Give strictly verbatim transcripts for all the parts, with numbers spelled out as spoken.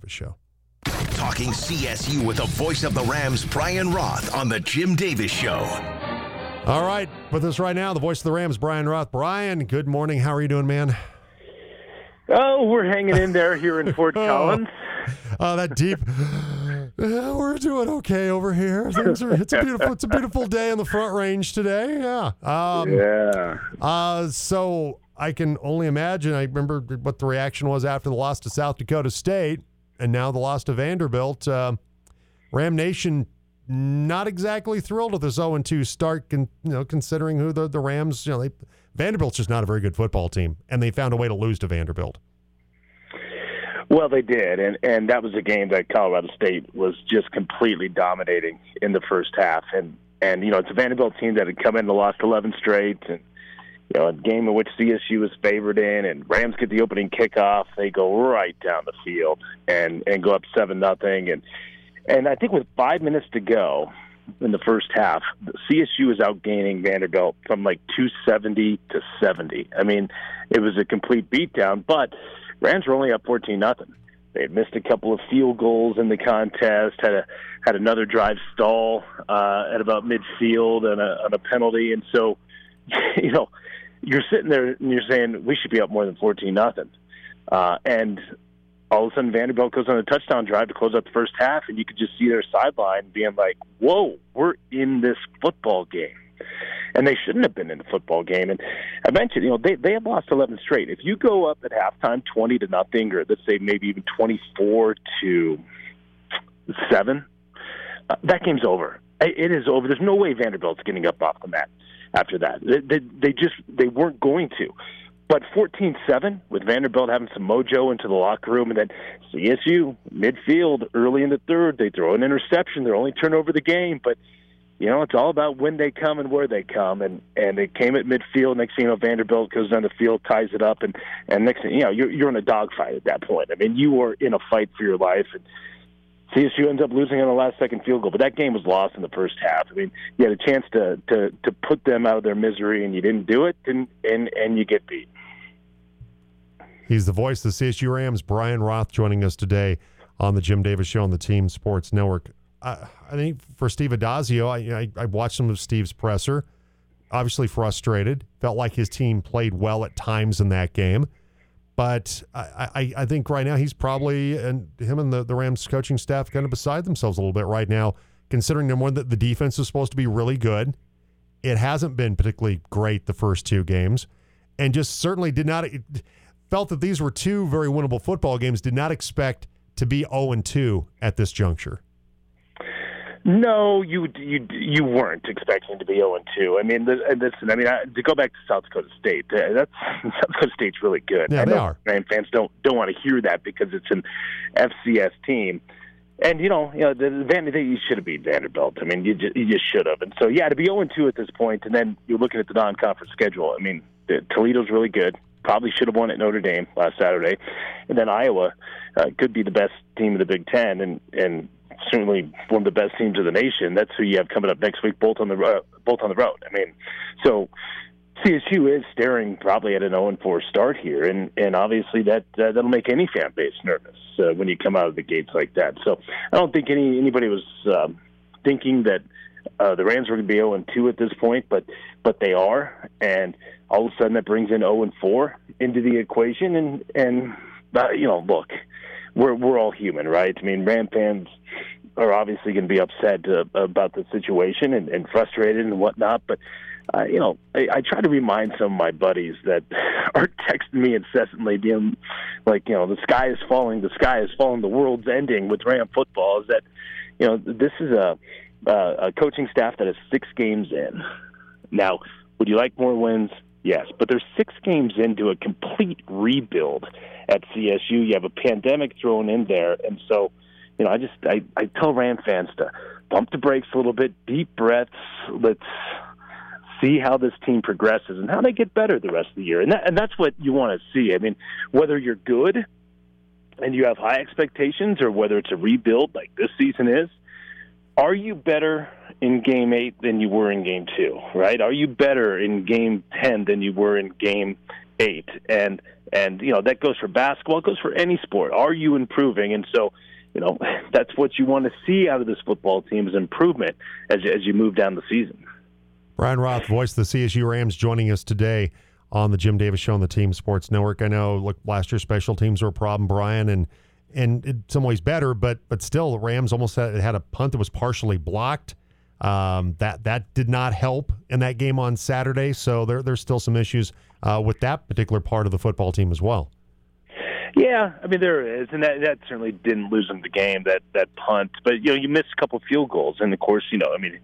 Davis Show. Talking C S U with the voice of the Rams, Brian Roth, on the Jim Davis Show. All right, with us right now, the voice of the Rams, Brian Roth. Brian, good morning. How are you doing, man? Oh, we're hanging in there here in Fort Collins. Oh, that deep. Yeah, we're doing okay over here. Things are. It's a beautiful. It's a beautiful day on the Front Range today. Yeah. Um, yeah. Uh, so I can only imagine. I remember what the reaction was after the loss to South Dakota State, and now the loss to Vanderbilt. Uh, Ram Nation not exactly thrilled with this oh and two start. Con, you know, considering who the the Rams. You know, they, Vanderbilt's just not a very good football team, and they found a way to lose to Vanderbilt. Well, they did, and, and that was a game that Colorado State was just completely dominating in the first half. And, and you know, it's a Vanderbilt team that had come in and lost eleven straight, and, you know, a game in which C S U was favored in, and Rams get the opening kickoff. They go right down the field and, and go up seven nothing. And, and I think with five minutes to go in the first half, C S U was outgaining Vanderbilt from like two seventy to seventy. I mean, it was a complete beatdown, but Rams were only up fourteen nothing. They had missed a couple of field goals in the contest, had a had another drive stall uh, at about midfield and a, and a penalty. And so, you know, you're sitting there and you're saying we should be up more than fourteen nothing. Uh, and all of a sudden Vanderbilt goes on a touchdown drive to close out the first half, and you could just see their sideline being like, whoa, we're in this football game. And they shouldn't have been in the football game. And I mentioned, you know, they they have lost eleven straight. If you go up at halftime twenty to nothing, or let's say maybe even twenty-four to seven, uh, that game's over. It is over. There's no way Vanderbilt's getting up off the mat after that. They, they, they just they weren't going to. But fourteen seven, with Vanderbilt having some mojo into the locker room, and then C S U, midfield, early in the third, they throw an interception. They're only turn over the game. But, you know, it's all about when they come and where they come. And, and it came at midfield. Next thing you know, Vanderbilt goes down the field, ties it up. And, and next thing you know, you're, you're in a dogfight at that point. I mean, you are in a fight for your life. And C S U ends up losing on the last-second field goal. But that game was lost in the first half. I mean, you had a chance to, to, to put them out of their misery, and you didn't do it, and, and, and you get beat. He's the voice of the C S U Rams, Brian Roth, joining us today on the Jim Davis Show on the Team Sports Network. Uh, I think for Steve Addazio, I, I, I watched some of Steve's presser. Obviously frustrated. Felt like his team played well at times in that game. But I, I, I think right now he's probably, and him and the, the Rams coaching staff kind of beside themselves a little bit right now, considering, number one, that the defense is supposed to be really good. It hasn't been particularly great the first two games. And just certainly did not... It, felt that these were two very winnable football games, did not expect to be oh and two at this juncture. No, you you you weren't expecting to be oh and two. I mean, listen, I mean, I, to go back to South Dakota State, uh, that's South Dakota State's really good. Yeah, I they know are. Ram fans don't don't want to hear that because it's an F C S team. And, you know, you know the, the, you should have beat Vanderbilt. I mean, you just, you just should have. And so, yeah, to be oh and two at this point, and then you're looking at the non-conference schedule. I mean, the, Toledo's really good. Probably should have won at Notre Dame last Saturday. And then Iowa uh, could be the best team of the Big Ten and, and certainly one of the best teams of the nation. That's who you have coming up next week, both on the, uh, both on the road. I mean, so C S U is staring probably at an oh and four start here, and, and obviously that uh, that'll make any fan base nervous uh, when you come out of the gates like that. So I don't think any anybody was um, thinking that uh, the Rams were going to be oh and two at this point, but but they are, and all of a sudden that brings in oh and four into the equation, and and uh, you know, look, we're we're all human, right? I mean, Ram fans are obviously going to be upset uh, about the situation and, and frustrated and whatnot, but. Uh, you know, I, I try to remind some of my buddies that are texting me incessantly, being like, you know, the sky is falling, the sky is falling, the world's ending with Ram football. Is that, you know, this is a, a coaching staff that is six games in. Now, would you like more wins? Yes, but they're six games into a complete rebuild at C S U. You have a pandemic thrown in there, and so, you know, I just I, I tell Ram fans to pump the brakes a little bit, deep breaths. Let's see how this team progresses and how they get better the rest of the year. And, that, and that's what you want to see. I mean, whether you're good and you have high expectations or whether it's a rebuild like this season is, are you better in game eight than you were in game two, right? Are you better in game ten than you were in game eight. And, and you know, that goes for basketball. It goes for any sport. Are you improving? And so, you know, that's what you want to see out of this football team is improvement as, as you move down the season. Brian Roth, voice of the C S U Rams, joining us today on the Jim Davis Show on the Team Sports Network. I know, look, last year special teams were a problem, Brian, and and in some ways better, but but still, the Rams almost had, had a punt that was partially blocked. Um, that that did not help in that game on Saturday, so there there's still some issues uh, with that particular part of the football team as well. Yeah, I mean there is, and that that certainly didn't lose them the game, that that punt. But you know, you missed a couple field goals, and of course, you know, I mean,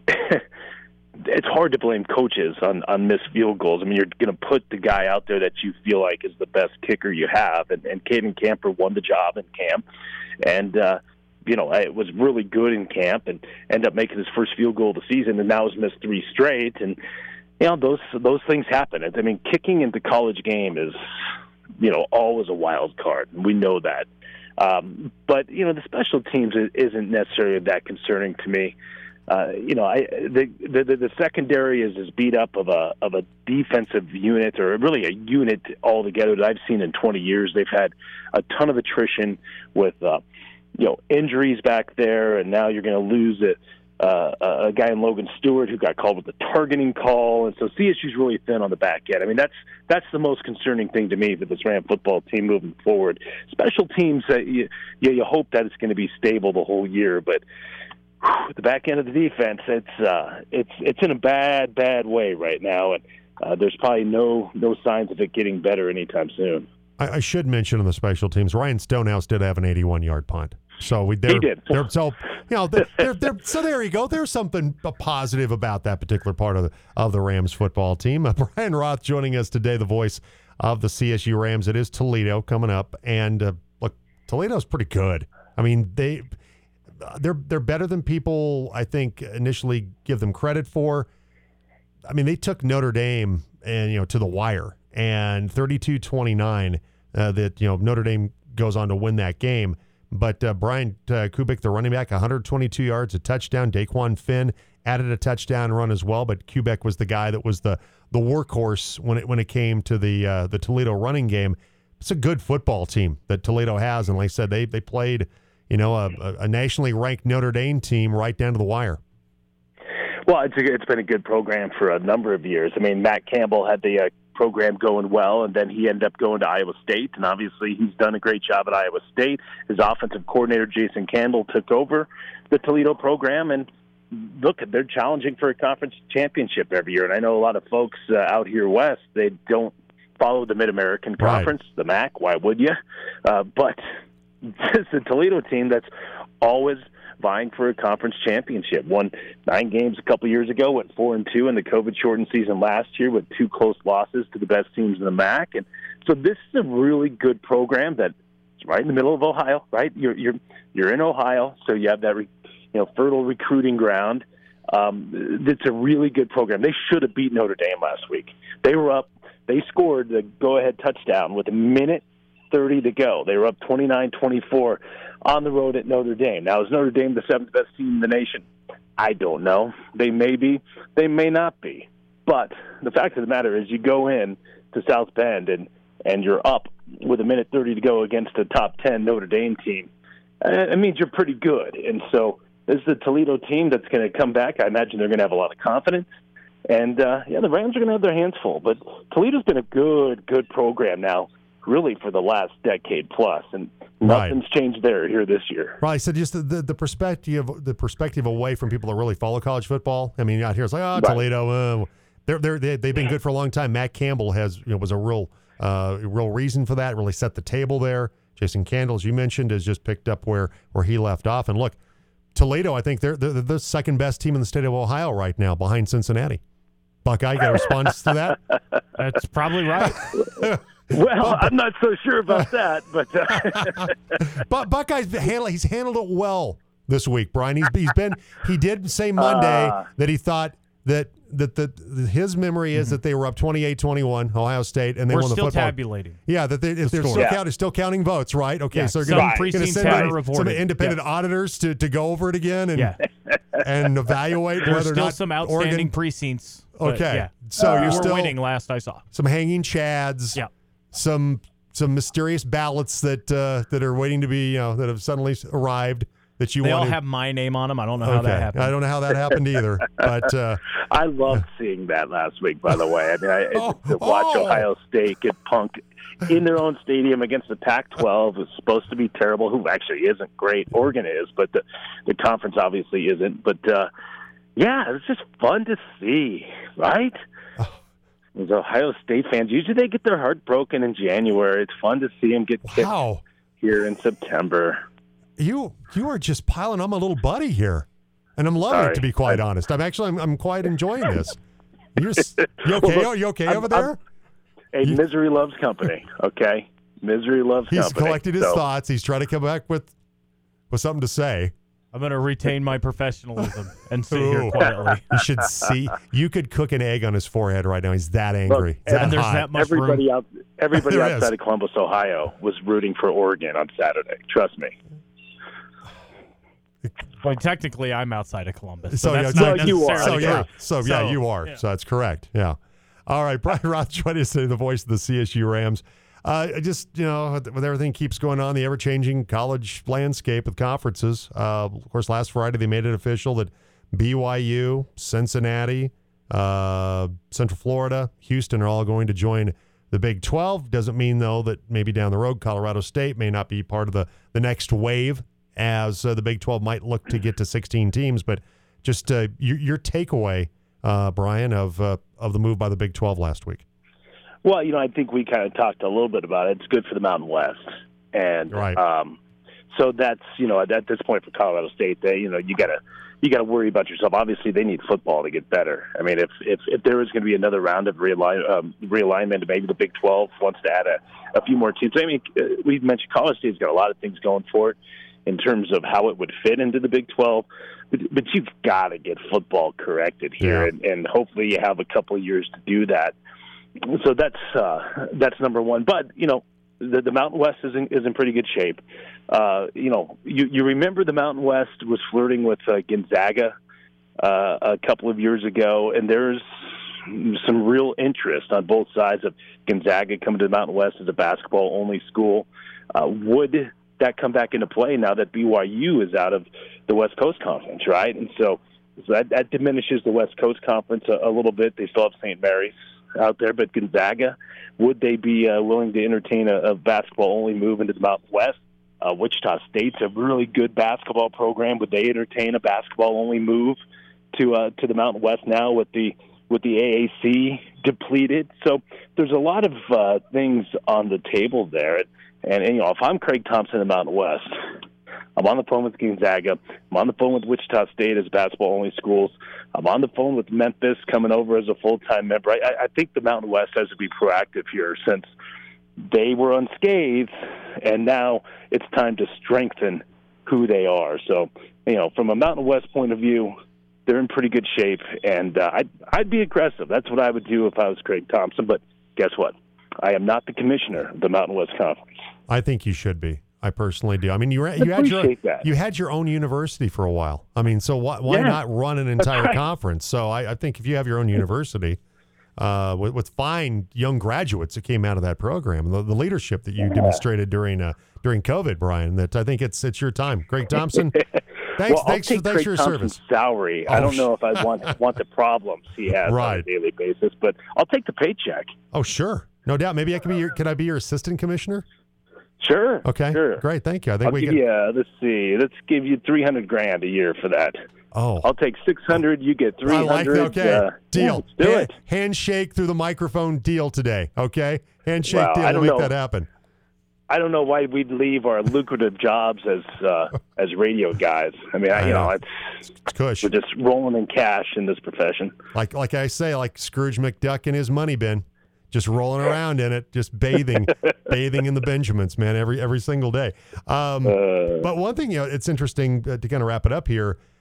it's hard to blame coaches on on missed field goals. I mean, you're going to put the guy out there that you feel like is the best kicker you have, and and Caden Camper won the job in camp, and uh, you know, it was really good in camp, and ended up making his first field goal of the season, and now has missed three straight, and you know, those those things happen. I mean, kicking into college game is, you know, always a wild card, and we know that. Um, but, you know, the special teams isn't necessarily that concerning to me. Uh, you know, I the, the the secondary is as beat up of a of a defensive unit, or really a unit altogether, that I've seen in twenty years. They've had a ton of attrition with, uh, you know, injuries back there, and now you're going to lose it. Uh, a guy in Logan Stewart who got called with a targeting call, and so C S U's really thin on the back end. I mean, that's that's the most concerning thing to me for this Ram football team moving forward. Special teams, uh, you, you you hope that it's going to be stable the whole year, but whew, the back end of the defense, it's uh, it's it's in a bad bad way right now, and uh, there's probably no no signs of it getting better anytime soon. I, I should mention on the special teams, Ryan Stonehouse did have an eighty-one yard punt. So we he did. They're, so you know, they're, they're, they're, so there you go. There's something positive about that particular part of the of the Rams football team. Uh, Brian Roth joining us today, the voice of the C S U Rams. It is Toledo coming up, and uh, look, Toledo's pretty good. I mean, they they're they're better than people I think initially give them credit for. I mean, they took Notre Dame and you know to the wire, and thirty-two twenty-nine uh, that you know Notre Dame goes on to win that game. But uh, Brian uh, Kubik, the running back, one hundred twenty-two yards, a touchdown. Daquan Finn added a touchdown run as well. But Kubik was the guy that was the the workhorse when it when it came to the uh, the Toledo running game. It's a good football team that Toledo has, and like I said, they they played you know a, a nationally ranked Notre Dame team right down to the wire. Well, it's a, it's been a good program for a number of years. I mean, Matt Campbell had the uh, program going well, and then he ended up going to Iowa State, and obviously he's done a great job at Iowa State. His offensive coordinator, Jason Candle, took over the Toledo program, and look, they're challenging for a conference championship every year. And I know a lot of folks uh, out here west, they don't follow the Mid-American Conference, right. The M A C. Why would you? Uh, but it's a Toledo team that's always vying for a conference championship. Won nine games a couple years ago, went four and two in the COVID-shortened season last year with two close losses to the best teams in the M A C. And so this is a really good program that's right in the middle of Ohio. Right, you're you're you're in Ohio, so you have that re, you know fertile recruiting ground. Um, it's a really good program. They should have beat Notre Dame last week. They were up. They scored the go-ahead touchdown with a minute thirty to go. They were up twenty-nine twenty-four on the road at Notre Dame. Now, is Notre Dame the seventh best team in the nation? I don't know. They may be. They may not be. But the fact of the matter is you go in to South Bend and, and you're up with a minute thirty to go against a top ten Notre Dame team. It means you're pretty good. And so this is a Toledo team that's going to come back. I imagine they're going to have a lot of confidence. And, uh, yeah, the Rams are going to have their hands full. But Toledo's been a good, good program now, really for the last decade plus, and nothing's right. changed there here this year. Right. So just the, the, the perspective the perspective away from people that really follow college football. I mean, out here it's like, oh, right. Toledo, uh, they're they're they, they've been good for a long time. Matt Campbell has you know was a real uh, real reason for that. Really set the table there. Jason Candle, as you mentioned, has just picked up where where he left off. And look, Toledo, I think they're they're the second best team in the state of Ohio right now, behind Cincinnati. Buckeye, you got a response to that? That's probably right. Well, I'm not so sure about that, but uh... but Buckeye's handled he's handled it well this week, Brian. He's he's been he did say Monday uh, that he thought that that the, his memory is mm-hmm. that they were up twenty-eight twenty-one, Ohio State, and they we're won the still football. tabulating. Yeah, that they, if the they're still, yeah. count, still counting votes, right? Okay, yeah. so they're going right. to send out some independent yeah. auditors to, to go over it again and yeah. and evaluate There's whether or still not some outstanding Oregon, precincts. Okay, yeah. so uh, you're we're still winning. Last I saw, some hanging chads. Yeah. Some some mysterious ballots that uh, that are waiting to be you know that have suddenly arrived. That you they want all to, have my name on them. I don't know okay. how that happened. I don't know how that happened either. But uh, I loved seeing that last week. By the way, I mean, I, oh, to watch oh. Ohio State get punked in their own stadium against the Pac twelve is supposed to be terrible. Who actually isn't great. Oregon is, but the the conference obviously isn't. But uh, yeah, it's just fun to see, right? As Ohio State fans, usually they get their heart broken in January. It's fun to see them get kicked wow. here in September. You you are just piling on my little buddy here, and I'm loving Sorry. it. To be quite I, honest, I'm actually I'm, I'm quite enjoying this. You're you okay? well, Are you okay I'm, over there? Hey, you, misery loves company. Okay, misery loves he's company. He's collected his so. thoughts. He's trying to come back with with something to say. I'm going to retain my professionalism and sit Ooh. here quietly. You should see. You could cook an egg on his forehead right now. He's that angry. Look, that and there's hot. that much everybody room. out, everybody There outside is. of Columbus, Ohio, was rooting for Oregon on Saturday. Trust me. Well, technically, I'm outside of Columbus, So, so that's yeah, not so you are. necessarily So yeah, true. so yeah, So, you are. yeah. So that's correct. Yeah. All right, Brian Roth joining us today, the voice of the C S U Rams. Uh, I just you know, with everything keeps going on, the ever-changing college landscape with conferences. Uh, of course, last Friday they made it official that B Y U, Cincinnati, uh, Central Florida, Houston are all going to join the Big twelve. Doesn't mean though that maybe down the road Colorado State may not be part of the the next wave, as uh, the Big twelve might look to get to sixteen teams. But just uh, your, your takeaway, uh, Brian, of uh, of the move by the Big twelve last week. Well, you know, I think we kind of talked a little bit about it. It's good for the Mountain West, and Right. um, so that's you know at this point for Colorado State, they you know you gotta you gotta worry about yourself. Obviously, they need football to get better. I mean, if if, if there is going to be another round of realign, um, realignment, maybe the Big twelve wants to add a, a few more teams. I mean, we mentioned College State's got a lot of things going for it in terms of how it would fit into the Big twelve, but, but you've got to get football corrected here, Yeah. and, and hopefully you have a couple of years to do that. So that's uh, that's number one. But you know, the, the Mountain West is in, is in pretty good shape. Uh, you know, you, you remember the Mountain West was flirting with uh, Gonzaga uh, a couple of years ago, and there's some real interest on both sides of Gonzaga coming to the Mountain West as a basketball-only school. Uh, would that come back into play now that B Y U is out of the West Coast Conference, right? And so, so that, that diminishes the West Coast Conference a, a little bit. They still have Saint Mary's out there, but Gonzaga, would they be uh, willing to entertain a, a basketball-only move into the Mountain West? Uh, Wichita State's a really good basketball program. Would they entertain a basketball-only move to uh, to the Mountain West now with the with the A A C depleted? So there's a lot of uh, things on the table there. And, and you know, if I'm Craig Thompson in the Mountain West, I'm on the phone with Gonzaga. I'm on the phone with Wichita State as basketball-only schools. I'm on the phone with Memphis coming over as a full-time member. I, I think the Mountain West has to be proactive here since they were unscathed, and now it's time to strengthen who they are. So, you know, from a Mountain West point of view, they're in pretty good shape, and uh, I'd, I'd be aggressive. That's what I would do if I was Craig Thompson. But guess what? I am not the commissioner of the Mountain West Conference. I think you should be. I personally do. I mean, you you had your that. you had your own university for a while. I mean, so why why Yeah, not run an entire right. conference? So I, I think if you have your own university, uh, with, with fine young graduates that came out of that program, the, the leadership that you Yeah. demonstrated during uh, during COVID, Brian, that I think it's it's your time. Greg Thompson, thanks well, thanks I'll for take thanks Craig for your Thompson's service. salary. Oh, I don't know if I want want the problems he has on Right. a daily basis, but I'll take the paycheck. Oh, sure, no doubt. Maybe I can be your can I be your assistant commissioner? Sure. Okay, Sure. great, thank you. I think I'll we give can. you. Uh, let's see. Let's give you three hundred grand a year for that. Oh, I'll take six hundred. You get three I like hundred. that. Okay, uh, deal. yeah, let's do Hand- it. Handshake through the microphone deal today. Okay, handshake Well, deal. I We'll don't make know. that happen. I don't know why we'd leave our lucrative jobs as uh, as radio guys. I mean, I, I you know, know. it's, It's cush. we're just rolling in cash in this profession. Like like I say, like Scrooge McDuck in his money bin, just rolling around in it, just bathing, bathing in the Benjamins, man, every every single day. Um, Uh, but one thing, you know, it's interesting uh, to kind of wrap it up here.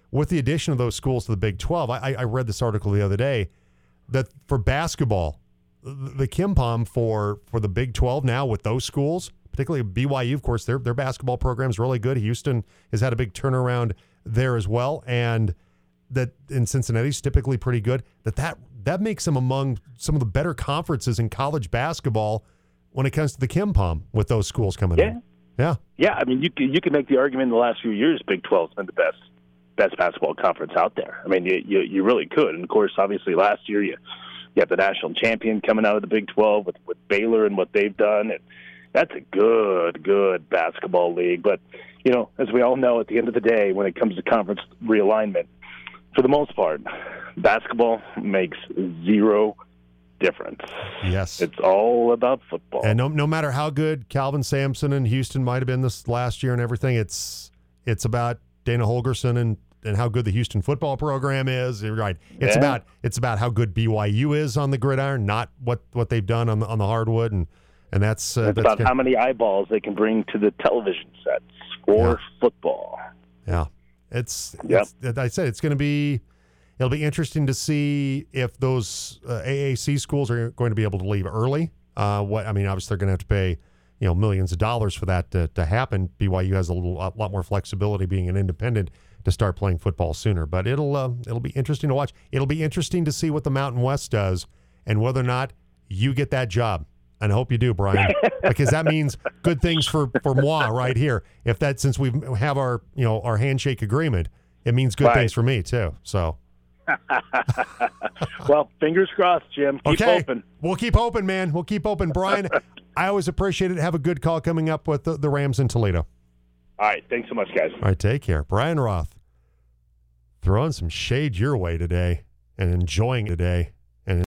with the addition of those schools to the Big twelve, I, I read this article the other day that for basketball, the KenPom for for the Big twelve now with those schools, particularly B Y U, of course, their their basketball program is really good. Houston has had a big turnaround there as well, and that in Cincinnati's typically pretty good. That that that makes them among some of the better conferences in college basketball when it comes to the KenPom with those schools coming Yeah. in. Yeah, Yeah, I mean, you can, you can make the argument in the last few years Big twelve's been the best best basketball conference out there. I mean, you you, you really could. And, of course, obviously last year you, you have the national champion coming out of the Big twelve with, with Baylor and what they've done. And that's a good, good basketball league. But, you know, as we all know, at the end of the day, when it comes to conference realignment, for the most part, basketball makes zero difference. yes. It's all about football. And no, no matter how good Calvin Sampson and Houston might have been this last year and everything, it's it's about Dana Holgerson and, and how good the Houston football program is. You're right. It's Yeah. about it's about how good B Y U is on the gridiron, not what, what they've done on the on the hardwood, and and that's uh, It's that's about good. how many eyeballs they can bring to the television sets for Yeah. football. Yeah, it's, Yep. it's I said it's going to be it'll be interesting to see if those uh, A A C schools are going to be able to leave early. Uh, what I mean, obviously they're going to have to pay you know millions of dollars for that to, to happen. B Y U has a little a lot more flexibility being an independent to start playing football sooner. But it'll uh, it'll be interesting to watch. It'll be interesting to see what the Mountain West does and whether or not you get that job. And I hope you do, Brian, because that means good things for, for moi right here. If that, since we have our, you know, our handshake agreement, it means good Right. things for me too. So, Well, fingers crossed, Jim. Keep okay, open. we'll keep hoping, man. We'll keep hoping, Brian. I always appreciate it. Have a good call coming up with the, the Rams in Toledo. All right. Thanks so much, guys. All right, take care, Brian Roth. Throwing some shade your way today and enjoying today.